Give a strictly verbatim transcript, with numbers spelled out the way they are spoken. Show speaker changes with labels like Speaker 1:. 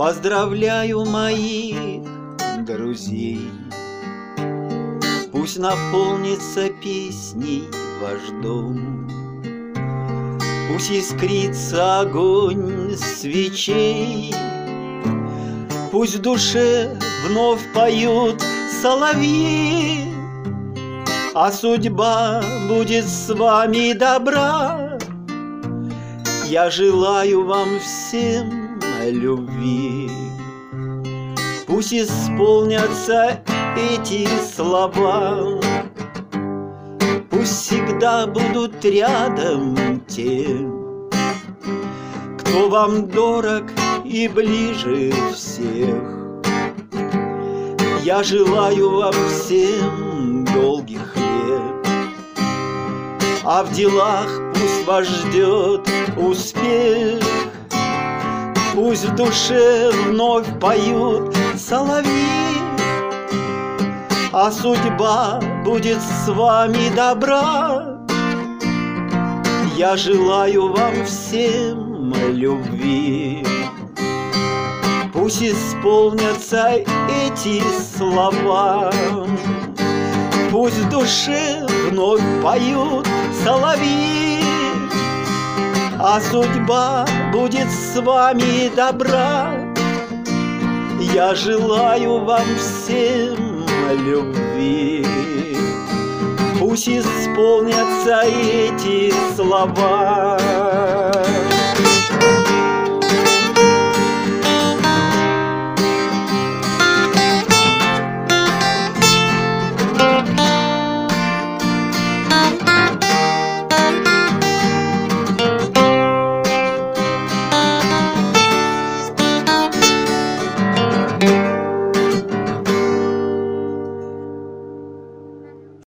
Speaker 1: Поздравляю моих друзей. Пусть наполнится песней ваш дом, пусть искрится огонь свечей, пусть в душе вновь поют соловьи, а судьба будет с вами добра. Я желаю вам всем любви. Пусть исполнятся эти слова, пусть всегда будут рядом те, кто вам дорог и ближе всех. Я желаю вам всем долгих лет, а в делах пусть вас ждет успех. Пусть в душе вновь поют соловьи, а судьба будет с вами добра. Я желаю вам всем любви. Пусть исполнятся эти слова, пусть в душе вновь поют соловьи, а судьба будет с вами добра. Я желаю вам всем любви. Пусть исполнятся эти слова.